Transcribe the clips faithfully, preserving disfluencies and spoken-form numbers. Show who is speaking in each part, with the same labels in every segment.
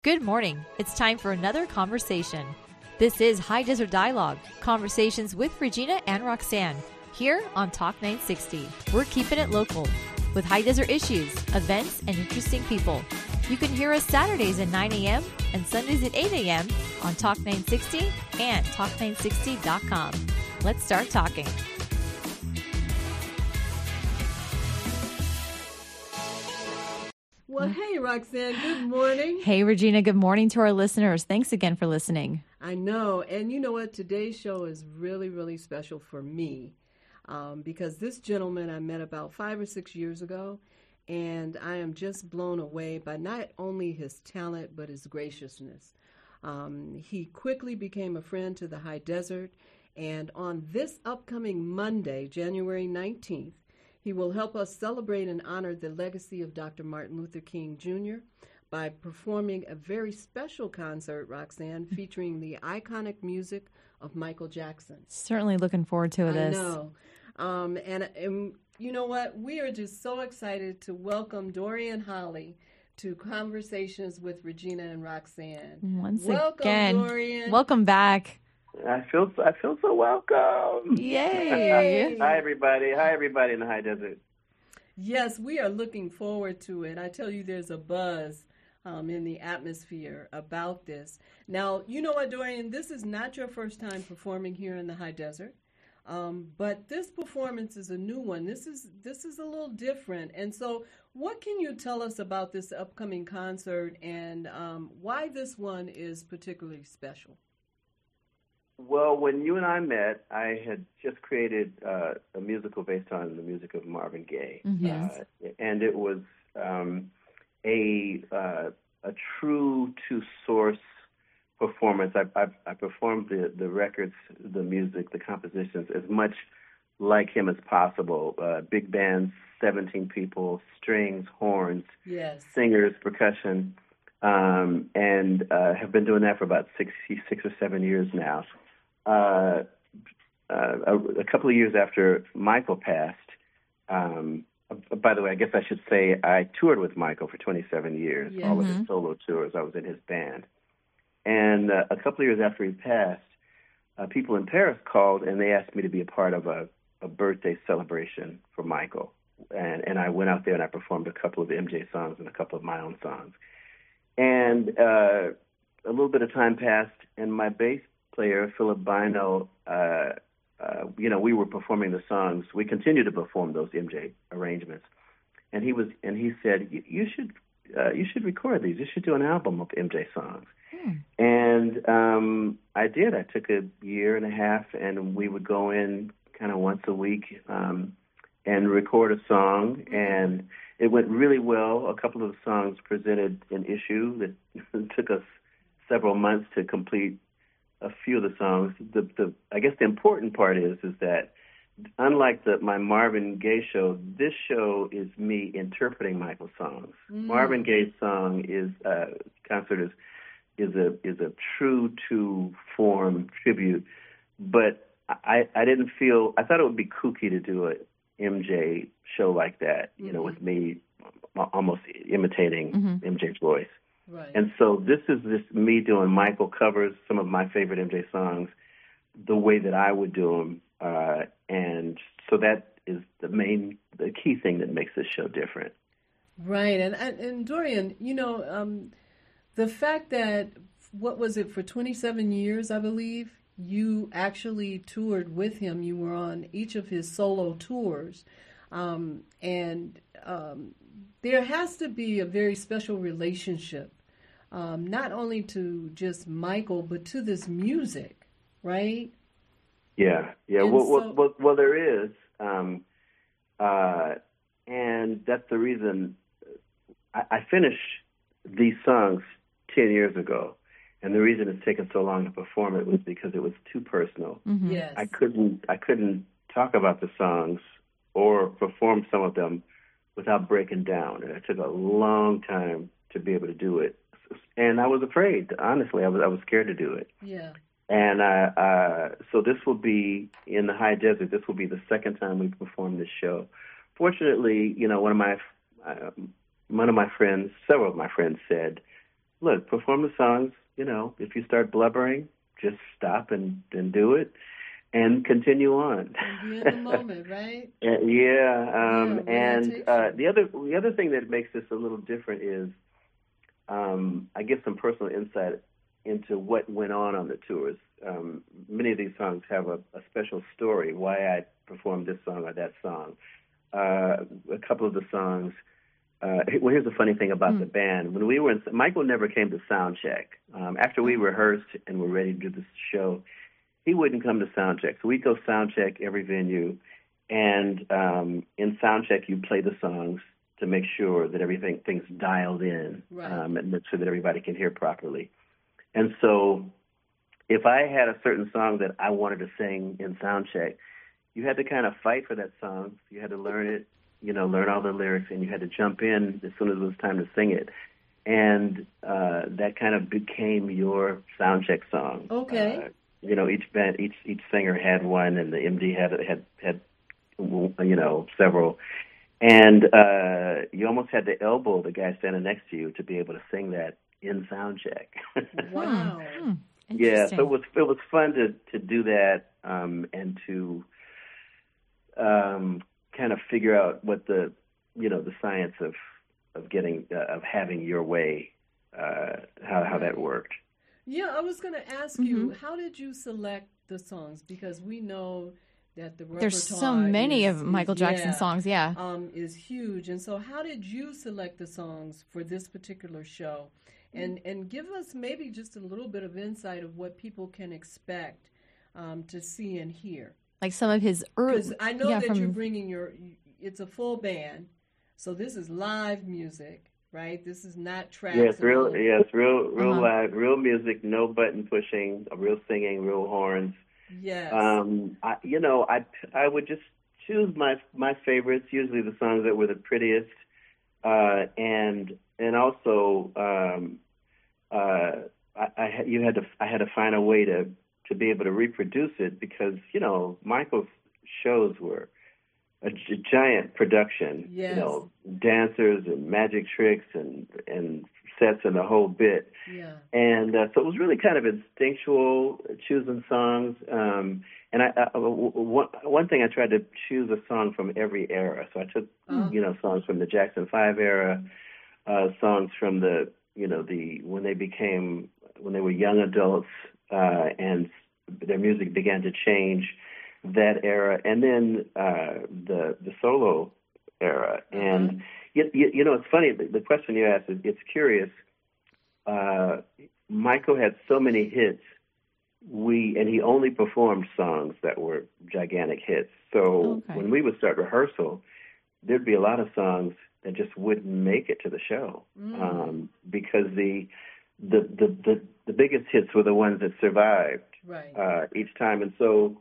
Speaker 1: Good morning. It's time for another conversation. This is High Desert Dialogue, conversations with Regina and Roxanne, here on Talk nine sixty. We're keeping it local with high desert issues, events, and interesting people. You can hear us Saturdays at nine a.m. and Sundays at eight a.m. on Talk nine sixty and talk nine sixty dot com. Let's start talking.
Speaker 2: Well, hey, Roxanne, good morning.
Speaker 1: Hey, Regina, good morning to our listeners. Thanks again for listening.
Speaker 2: I know. And you know what? Today's show is really, really special for me um, because this gentleman I met about five or six years ago, and I am just blown away by not only his talent, but his graciousness. Um, he quickly became a friend to the High Desert, and on this upcoming Monday, January nineteenth, he will help us celebrate and honor the legacy of Doctor Martin Luther King Junior by performing a very special concert, Roxanne, featuring the iconic music of Michael Jackson.
Speaker 1: Certainly looking forward to this.
Speaker 2: I know. Um, and, and you know what? We are just so excited to welcome Dorian Holley to Conversations with Regina and Roxanne.
Speaker 1: Once
Speaker 2: welcome,
Speaker 1: again,
Speaker 2: Dorian.
Speaker 1: Welcome back.
Speaker 3: I feel so, I feel so welcome.
Speaker 1: Yay.
Speaker 3: Hi, everybody. Hi, everybody in the High Desert.
Speaker 2: Yes, we are looking forward to it. I tell you, there's a buzz um, in the atmosphere about this. Now, you know what, Dorian? This is not your first time performing here in the High Desert, um, but this performance is a new one. This is this is a little different. And so what can you tell us about this upcoming concert and um, why this one is particularly special?
Speaker 3: Well, when you and I met, I had just created uh, a musical based on the music of Marvin Gaye.
Speaker 1: Mm-hmm.
Speaker 2: Yes.
Speaker 3: Uh, and it was um, a uh, a true to source performance. I, I, I performed the, the records, the music, the compositions as much like him as possible. Uh, big bands, seventeen people, strings, horns,
Speaker 2: Yes.
Speaker 3: singers, percussion, um, and uh, have been doing that for about six, six or seven years now. Uh, uh, a, a couple of years after Michael passed, um, uh, by the way, I guess I should say I toured with Michael for twenty-seven years,
Speaker 2: Yeah.
Speaker 3: all of
Speaker 1: Mhm.
Speaker 3: his solo tours. I was in his band. And uh, a couple of years after he passed, uh, people in Paris called and they asked me to be a part of a, a birthday celebration for Michael. And, and I went out there and I performed a couple of M J songs and a couple of my own songs. And uh, a little bit of time passed, and my bass player, Philip Bino, uh, uh, you know, we were performing the songs. We continued to perform those M J arrangements, and he was, and he said, "You should, uh, you should record these. You should do an album of M J songs."
Speaker 1: Hmm.
Speaker 3: And um, I did. I took a year and a half, and we would go in kind of once a week um, and record a song, and it went really well. A couple of the songs presented an issue that took us several months to complete. A few of the songs. The, the I guess the important part is is that unlike the my Marvin Gaye show, this show is me interpreting Michael's songs.
Speaker 2: Mm.
Speaker 3: Marvin Gaye's song is uh, concert is is a is a true to form tribute, but I I didn't feel I thought it would be kooky to do a M J show like that, you mm-hmm. know, with me almost imitating mm-hmm. M J's voice.
Speaker 2: Right.
Speaker 3: And so this is this me doing Michael covers some of my favorite M J songs the way that I would do them. Uh, and so that is the main, the key thing that makes this show different.
Speaker 2: Right. And, and, and Dorian, you know, um, the fact that, what was it, for twenty-seven years, I believe, you actually toured with him. You were on each of his solo tours. Um, and um, there has to be a very special relationship. Um, not only to just Michael, but to this music, right?
Speaker 3: Yeah, yeah. Well, so, well, well, well, there is, um, uh, and that's the reason I, I finished these songs ten years ago, and the reason it's taken so long to perform it was because it was too personal.
Speaker 2: Mm-hmm. Yes,
Speaker 3: I couldn't, I couldn't talk about the songs or perform some of them without breaking down, and it took a long time to be able to do it. And I was afraid, honestly. I was I was scared to do it.
Speaker 2: Yeah.
Speaker 3: And uh, uh, so this will be in the High Desert. This will be the second time we perform this show. Fortunately, you know, one of my uh, one of my friends, several of my friends said, look, perform the songs. You know, if you start blubbering, just stop and, and do it. And continue on.
Speaker 2: And be in the moment, right?
Speaker 3: yeah, um,
Speaker 2: yeah
Speaker 3: and uh, the other the other thing that makes this a little different is um, I give some personal insight into what went on on the tours. Um, many of these songs have a, a special story, why I performed this song or that song. Uh, a couple of the songs. Uh, well, here's the funny thing about mm. the band. When we were in, Michael never came to sound check. Um, after we rehearsed and were ready to do the show, he wouldn't come to sound check. So we'd go sound check every venue, and um, in sound check you play the songs to make sure that everything things dialed in,
Speaker 2: right.
Speaker 3: um, and make sure that everybody can hear properly. And so if I had a certain song that I wanted to sing in sound check, you had to kind of fight for that song. You had to learn it, you know, learn all the lyrics, and you had to jump in as soon as it was time to sing it. And uh, that kind of became your sound check song.
Speaker 2: Okay.
Speaker 3: Uh, You know, each band, each each singer had one, and the M D had had had you know several, and uh, you almost had to elbow the guy standing next to you to be able to sing that in sound check.
Speaker 2: Wow,
Speaker 1: hmm.
Speaker 3: Yeah, so it was it was fun to to do that um, and to um, kind of figure out what the you know the science of of getting uh, of having your way, uh, how how that worked.
Speaker 2: Yeah, I was going to ask
Speaker 1: mm-hmm.
Speaker 2: you, how did you select the songs? Because we know that the repertoire
Speaker 1: There's so many
Speaker 2: is,
Speaker 1: of Michael
Speaker 2: is,
Speaker 1: Jackson
Speaker 2: yeah,
Speaker 1: songs, yeah.
Speaker 2: Um, is huge. And so how did you select the songs for this particular show? And and give us maybe just a little bit of insight of what people can expect um, to see and hear.
Speaker 1: Like some of his early...
Speaker 2: Because I know
Speaker 1: yeah,
Speaker 2: that
Speaker 1: from...
Speaker 2: you're bringing your... It's a full band, so this is live music. Right, this is not tracks.
Speaker 3: Yes, real. Yes, real, real
Speaker 1: uh-huh.
Speaker 3: live, real music. No button pushing. Real singing. Real horns.
Speaker 2: Yes.
Speaker 3: Um, I, you know, I I would just choose my my favorites. Usually the songs that were the prettiest, uh, and and also um, uh, I, I you had to I had to find a way to to be able to reproduce it because you know Michael's shows were a g- giant production,
Speaker 2: yes.
Speaker 3: you know, dancers and magic tricks and and sets and the whole bit.
Speaker 2: Yeah.
Speaker 3: And uh, so it was really kind of instinctual choosing songs. Um, and I, I one, one thing I tried to choose a song from every era. So I took,
Speaker 2: oh.
Speaker 3: you know, songs from the Jackson Five era, uh, songs from the, you know, the when they became when they were young adults uh, and their music began to change. That era, and then uh, the the solo era,
Speaker 2: uh-huh.
Speaker 3: and you, you, you know it's funny. The, the question you asked is it's curious. Uh, Michael had so many hits, we and he only performed songs that were gigantic hits. So
Speaker 1: okay.
Speaker 3: when we would start rehearsal, there'd be a lot of songs that just wouldn't make it to the show
Speaker 2: mm.
Speaker 3: um, because the, the the the the biggest hits were the ones that survived
Speaker 2: right.
Speaker 3: uh, each time, and so.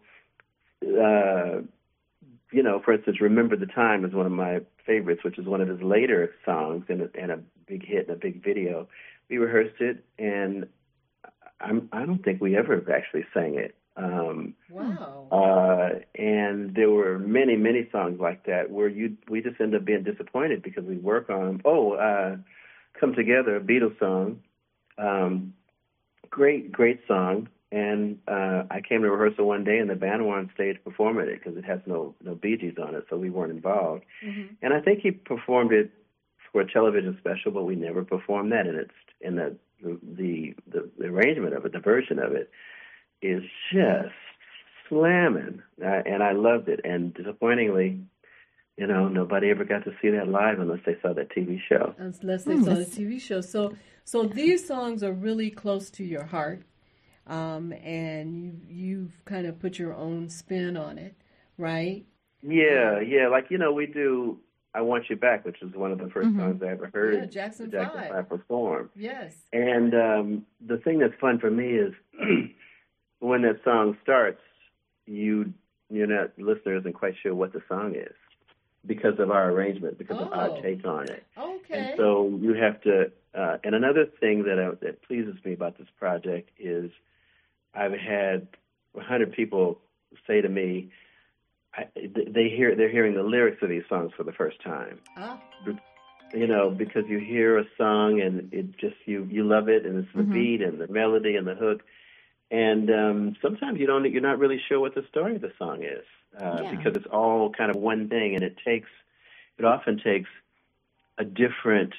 Speaker 3: Uh, you know, for instance, "Remember the Time" is one of my favorites, which is one of his later songs and a, and a big hit and a big video. We rehearsed it, and I'm, I don't think we ever actually sang it. Um,
Speaker 2: wow.
Speaker 3: Uh, and there were many, many songs like that where you we just end up being disappointed because we work on them. Oh, uh, "Come Together," a Beatles song. Um, great, great song. And uh, I came to rehearsal one day, and the band were on stage performing it because it has no no Bee Gees on it, so we weren't involved.
Speaker 2: Mm-hmm.
Speaker 3: And I think he performed it for a television special, but we never performed that. And it's in the the the, the arrangement of it, the version of it, is just slamming, uh, and I loved it. And disappointingly, you know, nobody ever got to see that live unless they saw that T V show.
Speaker 2: Unless they mm, saw the T V show. So so these songs are really close to your heart. Um, and you, you've kind of put your own spin on it, right?
Speaker 3: Yeah, yeah. Like, you know, we do "I Want You Back," which is one of the first mm-hmm. songs I ever heard
Speaker 2: yeah, Jackson,
Speaker 3: Jackson
Speaker 2: Five.
Speaker 3: Five perform.
Speaker 2: Yes.
Speaker 3: And um, the thing that's fun for me is when that song starts, you, you're not, listener isn't quite sure what the song is because of our arrangement, because
Speaker 2: oh.
Speaker 3: of our take on it.
Speaker 2: Okay.
Speaker 3: And so you have to, uh, and another thing that, I, that pleases me about this project is I've had a hundred people say to me, I, they hear they're hearing the lyrics of these songs for the first time.
Speaker 2: Ah.
Speaker 3: you know, because you hear a song and it just, you, you love it, and it's the
Speaker 1: Mm-hmm.
Speaker 3: beat and the melody and the hook. And um, sometimes you don't, you're not really sure what the story of the song is uh,
Speaker 1: Yeah.
Speaker 3: because it's all kind of one thing, and it takes, it often takes a different,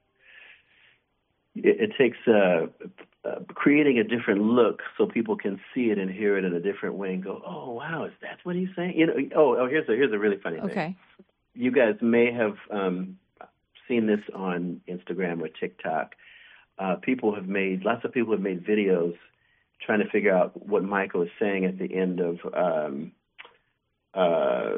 Speaker 3: it, it takes uh, uh, creating a different look so people can see it and hear it in a different way and go, oh wow, is that what he's saying? You know, oh, oh here's a here's a really funny thing.
Speaker 1: Okay.
Speaker 3: You guys may have um, seen this on Instagram or TikTok. Uh, people have made lots of people have made videos trying to figure out what Michael is saying at the end of um, uh,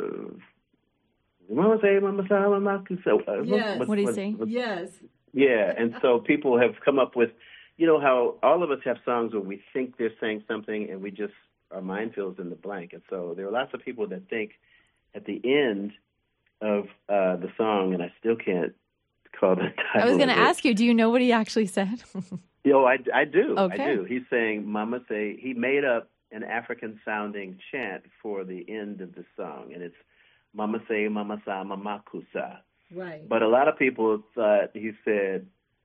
Speaker 3: Mama say, Mama say, Mama say. Uh,
Speaker 2: Yes.
Speaker 1: What do you say?
Speaker 2: Yes.
Speaker 3: Yeah, and so people have come up with, you know, how all of us have songs where we think they're saying something and we just, our mind fills in the blank. And so there are lots of people that think at the end of uh, the song, and I still can't call the title.
Speaker 1: I was going to
Speaker 3: of it.
Speaker 1: ask you, do you know what he actually said?
Speaker 3: You know, I, I do.
Speaker 1: Okay.
Speaker 3: I do. He's saying, Mama say, he made up an African-sounding chant for the end of the song, and it's Mama say, Mama sa, Mama kusa.
Speaker 2: Right.
Speaker 3: But a lot of people thought he said,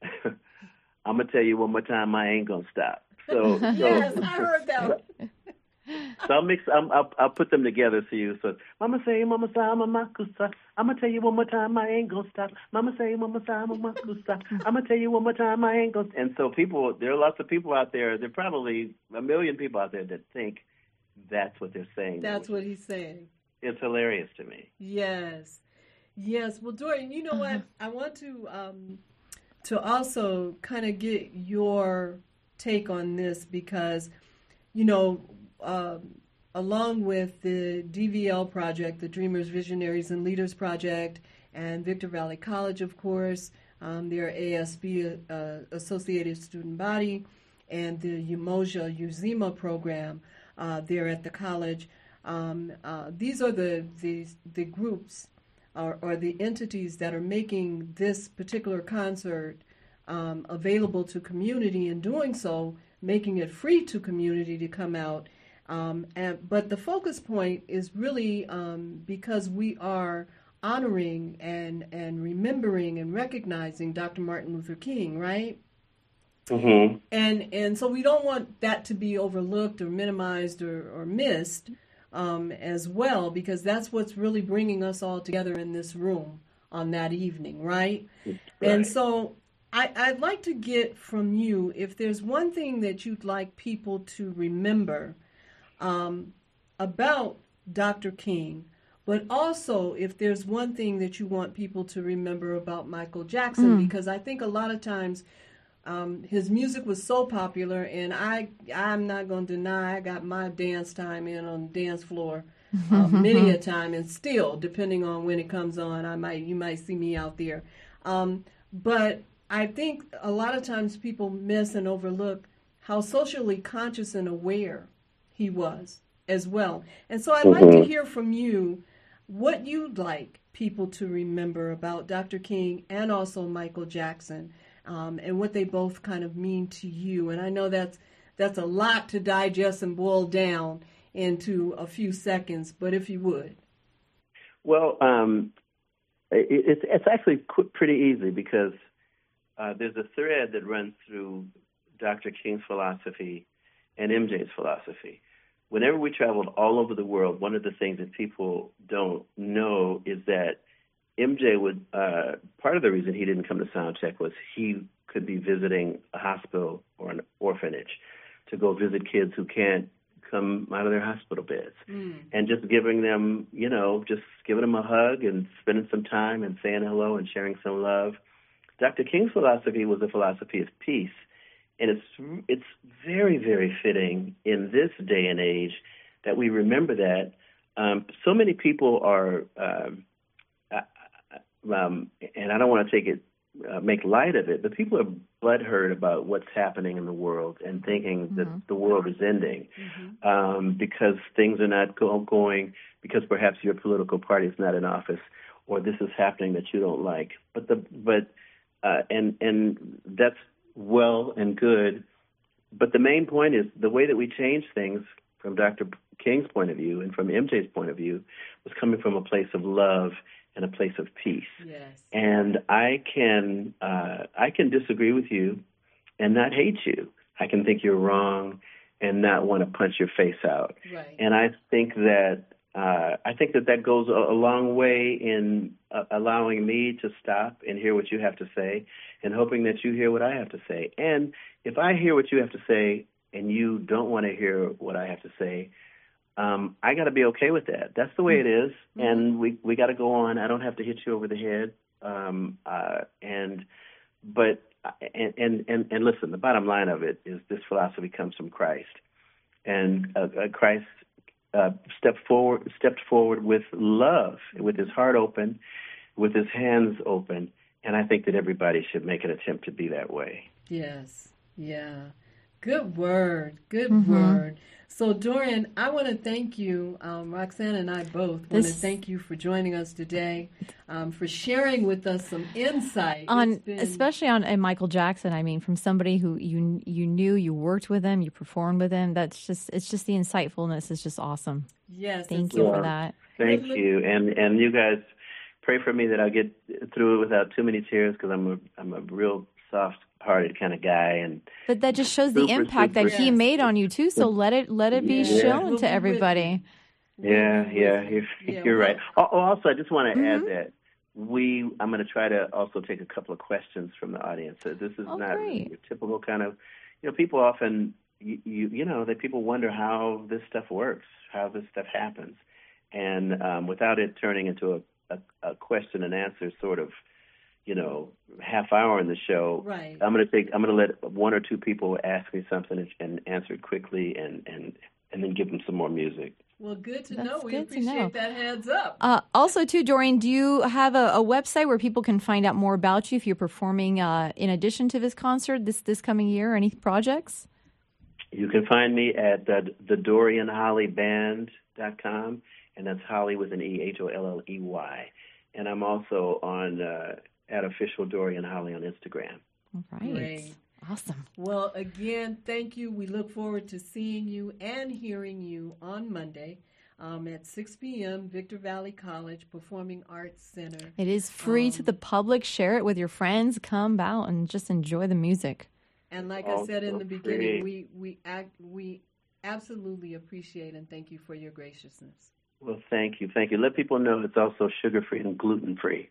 Speaker 3: I'm going to tell you one more time, I ain't going to stop. So, so,
Speaker 2: Yes, I heard that.
Speaker 3: so I'll mix, I'm, I'll, I'll put them together for you. So, Mama say, Mama sa, Mama kusa. I'm going to tell you one more time, I ain't going to stop. Mama say, Mama sa, Mama kusa. I'm going to tell you one more time, I ain't going to. And so people, there are lots of people out there, there are probably a million people out there that think that's what they're saying.
Speaker 2: That's what he's saying.
Speaker 3: It's hilarious to me.
Speaker 2: Yes. Yes. Well, Dorian, you know what? I want to um, to also kind of get your take on this because, you know, um, along with the D V L project, the Dreamers, Visionaries, and Leaders Project, and Victor Valley College, of course, um, their A S B, uh, Associated Student Body, and the Umoja Uzima program uh, there at the college. Um, uh, these are the, the, the groups or, or the entities that are making this particular concert um, available to community, and doing so, making it free to community to come out. Um, and, but the focus point is really um, because we are honoring and, and remembering and recognizing Doctor Martin Luther King, right?
Speaker 3: Mm-hmm.
Speaker 2: And and so we don't want that to be overlooked or minimized or, or missed um, as well, because that's what's really bringing us all together in this room on that evening, right?
Speaker 3: Right.
Speaker 2: And so I, I'd like to get from you, if there's one thing that you'd like people to remember um, about Doctor King, but also if there's one thing that you want people to remember about Michael Jackson,
Speaker 1: Mm.
Speaker 2: because I think a lot of times um, his music was so popular, and I, I'm not going to deny I got my dance time in on the dance floor uh, many a time, and still, depending on when it comes on, I might you might see me out there. Um, but I think a lot of times people miss and overlook how socially conscious and aware he was as well. And so I'd like to hear from you what you'd like people to remember about Doctor King and also Michael Jackson, um, and what they both kind of mean to you. And I know that's that's a lot to digest and boil down into a few seconds, but if you would.
Speaker 3: Well, um, it, it's it's actually qu- pretty easy because uh, there's a thread that runs through Doctor King's philosophy and M J's philosophy. Whenever we traveled all over the world, one of the things that people don't know is that M J would, uh, part of the reason he didn't come to Soundcheck was he could be visiting a hospital or an orphanage to go visit kids who can't come out of their hospital beds.
Speaker 2: Mm.
Speaker 3: And just giving them, you know, just giving them a hug and spending some time and saying hello and sharing some love. Doctor King's philosophy was a philosophy of peace. And it's it's very, very fitting in this day and age that we remember that. Um, so many people are, um, uh, um, and I don't want to take it, uh, make light of it, but people are butthurt about what's happening in the world and thinking mm-hmm. that the world is ending mm-hmm. um, because things are not go- going, because perhaps your political party is not in office, or this is happening that you don't like. But the but uh, and and that's well and good, but the main point is the way that we change things from Doctor King's point of view and from M J's point of view was coming from a place of love and a place of peace.
Speaker 2: Yes.
Speaker 3: And I can uh, I can disagree with you and not hate you. I can think you're wrong and not want to punch your face out.
Speaker 2: Right.
Speaker 3: And I think that uh, I think that that goes a, a long way in uh, allowing me to stop and hear what you have to say, and hoping that you hear what I have to say. And if I hear what you have to say and you don't want to hear what I have to say, um, I got to be okay with that. That's the way it is, mm-hmm. and we we got to go on. I don't have to hit you over the head. Um, uh, and but and, and and and listen, the bottom line of it is this philosophy comes from Christ, and uh, uh, Christ uh, stepped forward stepped forward with love, with his heart open, with his hands open, and I think that everybody should make an attempt to be that way.
Speaker 2: Yes, yeah. Good word. Good
Speaker 1: mm-hmm.
Speaker 2: word. So, Dorian, I want to thank you. Um, Roxanne and I both want
Speaker 1: this...
Speaker 2: to thank you for joining us today, um, for sharing with us some insight.
Speaker 1: On,
Speaker 2: been...
Speaker 1: especially on and Michael Jackson. I mean, from somebody who you you knew, you worked with him, you performed with him. That's just, it's just the insightfulness is just awesome.
Speaker 2: Yes.
Speaker 1: Thank you
Speaker 3: yeah.
Speaker 1: for that.
Speaker 3: Thank you. And, and you guys pray for me that I'll get through it without too many tears, because I'm a, I'm a real soft-hearted kind of guy, and
Speaker 1: but that just shows
Speaker 3: super,
Speaker 1: the impact
Speaker 3: super,
Speaker 1: that he
Speaker 2: yes.
Speaker 1: made on you too. So let it let it be
Speaker 3: Yeah.
Speaker 1: shown
Speaker 2: We'll
Speaker 1: to
Speaker 2: be
Speaker 1: everybody.
Speaker 3: yeah, yeah, you're,
Speaker 2: Yeah,
Speaker 3: you're
Speaker 2: well-
Speaker 3: right. Oh, also, I just want to
Speaker 1: Mhm.
Speaker 3: add that we I'm going to try to also take a couple of questions from the audience. So this is
Speaker 1: Oh,
Speaker 3: not
Speaker 1: great.
Speaker 3: your typical kind of, you know, people often you, you you know that people wonder how this stuff works, how this stuff happens, and um, without it turning into a, a, a question and answer sort of, you know, half hour in the show,
Speaker 2: Right.
Speaker 3: I'm going to take, I'm going to let one or two people ask me something and, and answer it quickly, and, and, and then give them some more music.
Speaker 2: Well, good to
Speaker 1: That's
Speaker 2: know. We
Speaker 1: good to
Speaker 2: appreciate
Speaker 1: know.
Speaker 2: that heads up.
Speaker 1: Uh, also, too, Dorian, do you have a, a website where people can find out more about you if you're performing uh, in addition to this concert this this coming year? Any projects?
Speaker 3: You can find me at uh, the Dorian Holley Band dot com, and that's Holly with an E, H O L L E Y. And I'm also on uh, at Official Dorian Holley on Instagram.
Speaker 1: All right.
Speaker 2: Great.
Speaker 1: Awesome.
Speaker 2: Well, again, thank you. We look forward to seeing you and hearing you on Monday um, at six p.m. Victor Valley College Performing Arts Center.
Speaker 1: It is free
Speaker 2: Um,
Speaker 1: to the public. Share it with your friends. Come out and just enjoy the music.
Speaker 2: And like I
Speaker 3: Also
Speaker 2: said in the
Speaker 3: free.
Speaker 2: beginning, we we act, we absolutely appreciate and thank you for your graciousness.
Speaker 3: Well, thank you. Thank you. Let people know it's also sugar-free and gluten-free.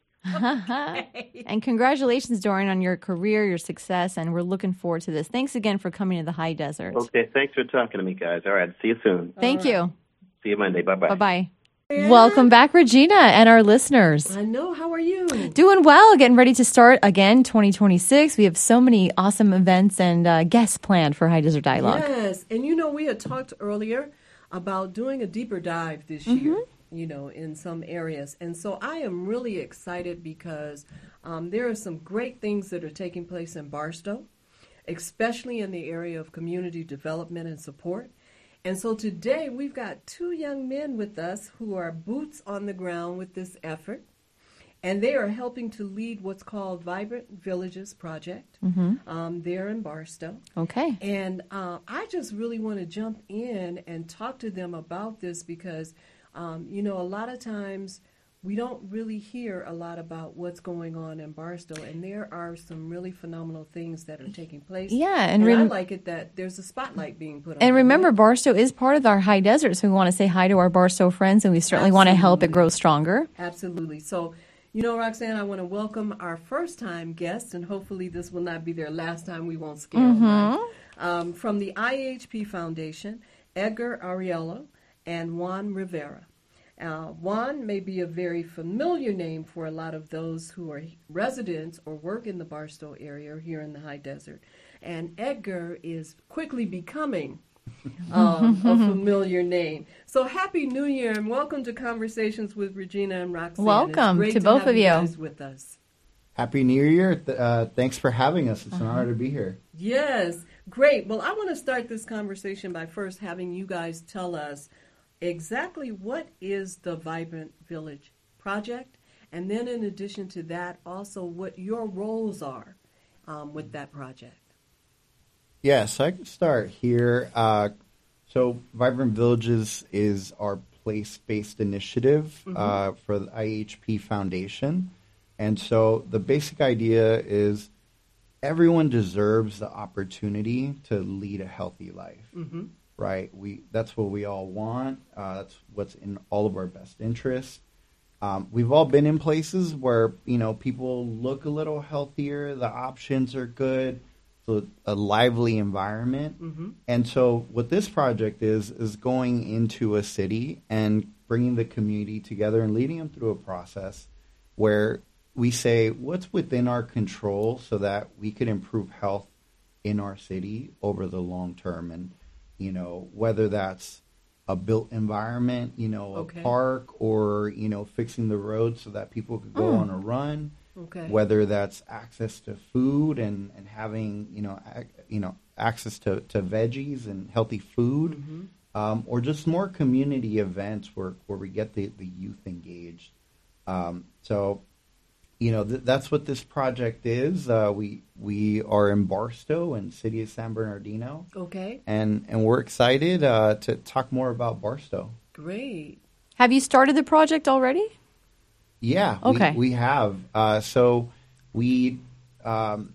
Speaker 1: And congratulations, Dorian, on your career, your success, and we're looking forward to this. Thanks again for coming to the High Desert.
Speaker 3: Okay, thanks for talking to me, guys. All right, see you soon.
Speaker 1: Thank
Speaker 2: All right.
Speaker 1: you.
Speaker 3: See you Monday. Bye-bye.
Speaker 1: Bye-bye. Welcome back, Regina, and our listeners.
Speaker 2: I know. How are you?
Speaker 1: Doing well, getting ready to start again twenty twenty-six. We have so many awesome events and uh, guests planned for High Desert Dialogue.
Speaker 2: Yes, and you know, we had talked earlier about doing a deeper dive this
Speaker 1: Mm-hmm.
Speaker 2: year, you know, in some areas. And so I am really excited because um, there are some great things that are taking place in Barstow, especially in the area of community development and support. And so today we've got two young men with us who are boots on the ground with this effort. And they are helping to lead what's called Vibrant Villages Project
Speaker 1: Mm-hmm.
Speaker 2: um, there in Barstow.
Speaker 1: Okay.
Speaker 2: And uh, I just really want to jump in and talk to them about this because, um, you know, a lot of times we don't really hear a lot about what's going on in Barstow, and there are some really phenomenal things that are taking place.
Speaker 1: Yeah,
Speaker 2: and,
Speaker 1: and
Speaker 2: I
Speaker 1: rem-
Speaker 2: like it that there's a spotlight being put on.
Speaker 1: And remember,
Speaker 2: it.
Speaker 1: Barstow is part of our High Desert, so we want to say hi to our Barstow friends, and we certainly want to help it
Speaker 2: Absolutely.
Speaker 1: grow stronger.
Speaker 2: Absolutely. So, you know, Roxanne, I want to welcome our first-time guests, and hopefully this will not be their last time. We won't scare them. Right? Um, from the I H P Foundation, Edgar Ariello and Juan Rivera. Uh, Juan may be a very familiar name for a lot of those who are residents or work in the Barstow area or here in the High Desert. And Edgar is quickly becoming um, a familiar name. So happy New Year and welcome to Conversations with Regina and Roxanne.
Speaker 1: Welcome
Speaker 2: it's great
Speaker 1: to
Speaker 2: to
Speaker 1: both
Speaker 2: have
Speaker 1: of you.
Speaker 2: guys with us.
Speaker 4: Happy New Year. Th- Uh, thanks for having us. It's an honor to be here.
Speaker 2: Yes, great. Well, I want to start this conversation by first having you guys tell us exactly what is the Vibrant Village Project, and then in addition to that, also what your roles are um, with that project.
Speaker 4: Yes, I can start here. Uh, So Vibrant Villages is our place-based initiative
Speaker 2: Mhm.
Speaker 4: uh, for the I H P Foundation. And so the basic idea is everyone deserves the opportunity to lead a healthy life,
Speaker 2: Mhm.
Speaker 4: right? We That's what we all want. Uh, that's what's in all of our best interests. Um, we've all been in places where, you know, people look a little healthier, the options are good, so a lively environment.
Speaker 2: Mhm.
Speaker 4: And so what this project is, is going into a city and bringing the community together and leading them through a process where we say what's within our control so that we could improve health in our city over the long term. And, you know, whether that's a built environment, you know, a
Speaker 2: Okay.
Speaker 4: park, or, you know, fixing the road so that people could go on a run,
Speaker 2: Okay.
Speaker 4: whether that's access to food and, and having, you know, ac- you know, access to, to veggies and healthy food,
Speaker 2: Mhm.
Speaker 4: um, or just more community events where, where we get the, the youth engaged. Um, so, you know, th- that's what this project is. Uh, we we are in Barstow in city of San Bernardino,
Speaker 2: Okay.
Speaker 4: and and we're excited uh, to talk more about Barstow.
Speaker 2: Great.
Speaker 1: Have you started the project already?
Speaker 4: Yeah,
Speaker 1: Okay.
Speaker 4: we, we have. Uh, so we um,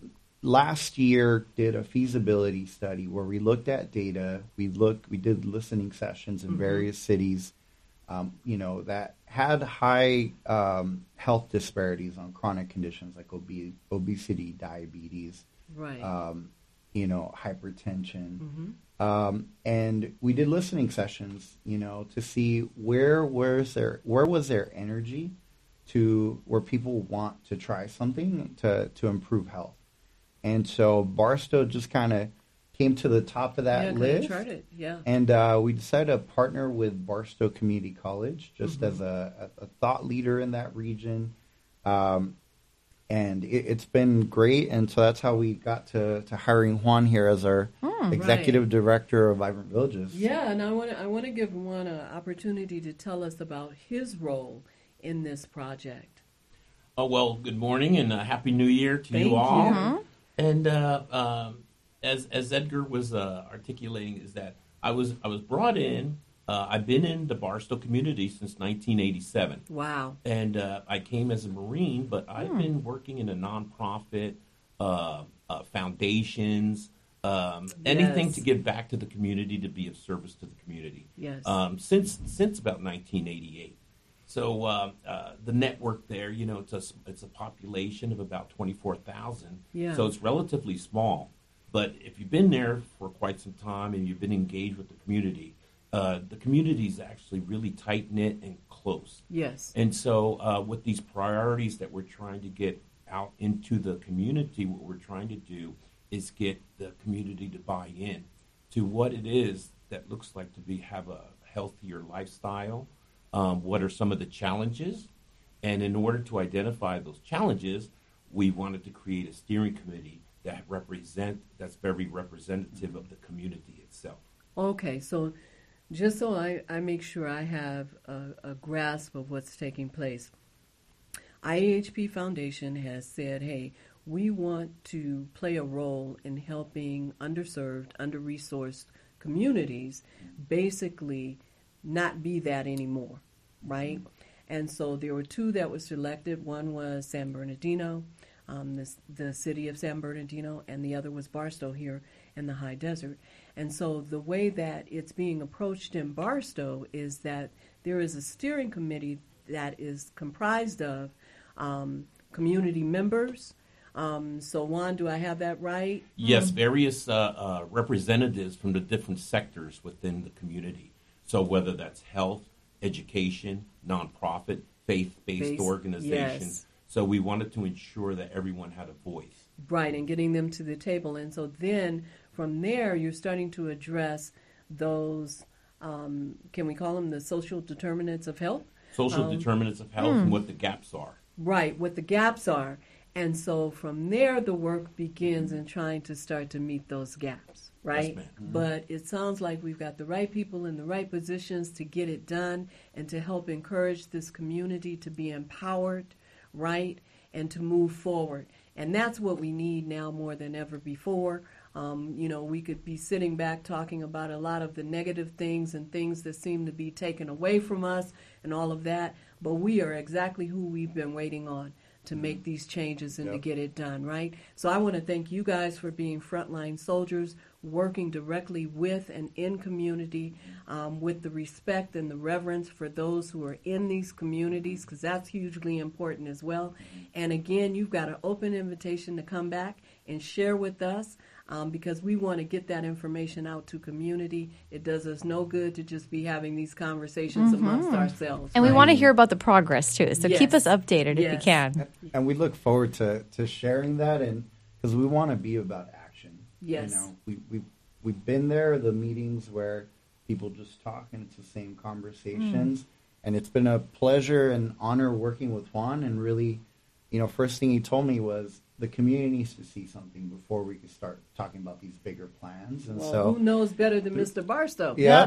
Speaker 4: last year did a feasibility study where we looked at data. We looked, we did listening sessions in
Speaker 2: Mhm.
Speaker 4: various cities, um, you know, that had high um, health disparities on chronic conditions like obe- obesity, diabetes,
Speaker 2: Right.
Speaker 4: um, you know, hypertension.
Speaker 2: Mhm.
Speaker 4: Um, and we did listening sessions, you know, to see where where's there where was there energy to where people want to try something to to improve health. And so Barstow just kind of came to the top of that
Speaker 2: yeah,
Speaker 4: list.
Speaker 2: Uncharted. Yeah.
Speaker 4: And uh, we decided to partner with Barstow Community College just
Speaker 2: Mhm.
Speaker 4: as a, a, a thought leader in that region. Um, and it, it's been great. And so that's how we got to, to hiring Juan here as our executive
Speaker 2: Right.
Speaker 4: director of Vibrant Villages.
Speaker 2: Yeah, and I want to I want to give Juan an opportunity to tell us about his role in this project.
Speaker 5: Oh, well, good morning and uh, Happy New Year to
Speaker 2: Thank
Speaker 5: you all.
Speaker 2: you.
Speaker 5: And uh, um, as as Edgar was uh, articulating, is that I was I was brought in. Uh, I've been in the Barstow community since nineteen eighty-seven,
Speaker 2: Wow.
Speaker 5: and uh, I came as a Marine, but I've been working in a nonprofit, uh, uh, foundations, um, anything
Speaker 2: Yes.
Speaker 5: to give back to the community, to be of service to the community.
Speaker 2: Yes.
Speaker 5: Um, since since about nineteen eighty-eight. So uh, uh, the network there, you know, it's a it's a population of about twenty-four thousand.
Speaker 2: Yeah.
Speaker 5: So it's relatively small. But if you've been there for quite some time and you've been engaged with the community, uh, the community is actually really tight knit and close.
Speaker 2: Yes.
Speaker 5: And so uh, with these priorities that we're trying to get out into the community, what we're trying to do is get the community to buy in to what it is that looks like to be have a healthier lifestyle. Um, what are some of the challenges? And in order to identify those challenges, we wanted to create a steering committee that represent that's very representative of the community itself.
Speaker 2: Okay, so just so I, I make sure I have a, a grasp of what's taking place, I A H P Foundation has said, hey, we want to play a role in helping underserved, under-resourced communities basically not be that anymore, right? And so there were two that were selected. One was San Bernardino, um, the, the city of San Bernardino, and the other was Barstow here in the high desert. And so the way that it's being approached in Barstow is that there is a steering committee that is comprised of um, community members. Um, so Juan, do I have that right?
Speaker 5: Yes, various uh, uh, representatives from the different sectors within the community. So whether that's health, education, nonprofit, faith-based
Speaker 2: Based-
Speaker 5: organizations.
Speaker 2: yes.
Speaker 5: So we wanted to ensure that everyone had a voice.
Speaker 2: Right, and getting them to the table. And so then from there, you're starting to address those, um, can we call them the social determinants of health?
Speaker 5: Social
Speaker 2: Um,
Speaker 5: determinants of health and what the gaps are.
Speaker 2: Right, what the gaps are. And so from there, the work begins in trying to start to meet those gaps, right?
Speaker 5: ma'am. Mhm.
Speaker 2: But it sounds like we've got the right people in the right positions to get it done and to help encourage this community to be empowered, right, and to move forward. And that's what we need now more than ever before. Um, you know, we could be sitting back talking about a lot of the negative things and things that seem to be taken away from us and all of that, but we are exactly who we've been waiting on to make these changes and yep. to get it done, right? So I want to thank you guys for being frontline soldiers, working directly with and in community, um, with the respect and the reverence for those who are in these communities, because that's hugely important as well. And again, you've got an open invitation to come back and share with us, um, because we want to get that information out to community. It does us no good to just be having these conversations mm-hmm. amongst ourselves.
Speaker 1: And
Speaker 2: right?
Speaker 1: we want to hear about the progress, too. So
Speaker 2: yes.
Speaker 1: keep us updated yes. if you can.
Speaker 4: And we look forward to, to sharing that, and because we want to be about action.
Speaker 2: Yes.
Speaker 4: You know, we, we, we've been there, the meetings where people just talk and it's the same conversations. Mm. And it's been a pleasure and honor working with Juan. And really, you know, first thing he told me was the community needs to see something before we can start talking about these bigger plans. And
Speaker 2: well,
Speaker 4: so,
Speaker 2: who knows better than Mister Barstow?
Speaker 4: Yeah,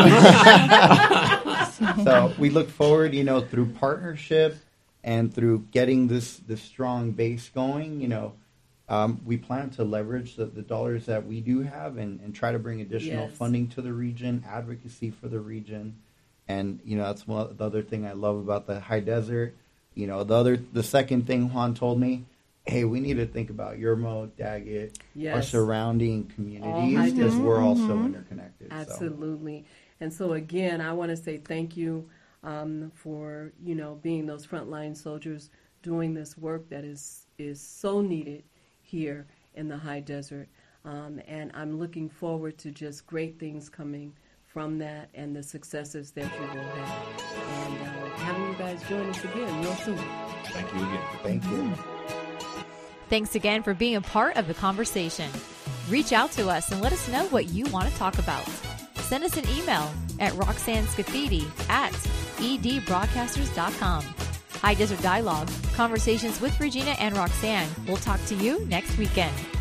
Speaker 4: yeah. So we look forward, you know, through partnership and through getting this, this strong base going, you know, um, we plan to leverage the, the dollars that we do have and, and try to bring additional yes. funding to the region, advocacy for the region. And, you know, that's one, the other thing I love about the high desert. You know, the other, the second thing Juan told me, hey, we need to think about Yermo, Daggett, yes. our surrounding communities, because mm-hmm. we're all so interconnected.
Speaker 2: Absolutely. So. And so, again, I want to say thank you um, for, you know, being those frontline soldiers doing this work that is, is so needed here in the high desert. Um, and I'm looking forward to just great things coming from that and the successes that you will have. And uh, having you guys join us again real soon.
Speaker 5: Thank you again.
Speaker 4: Thank you.
Speaker 1: Thanks again for being a part of the conversation. Reach out to us and let us know what you want to talk about. Send us an email at roxanne scafidi at e d broadcasters dot com. High Desert Dialogue, conversations with Regina and Roxanne. We'll talk to you next weekend.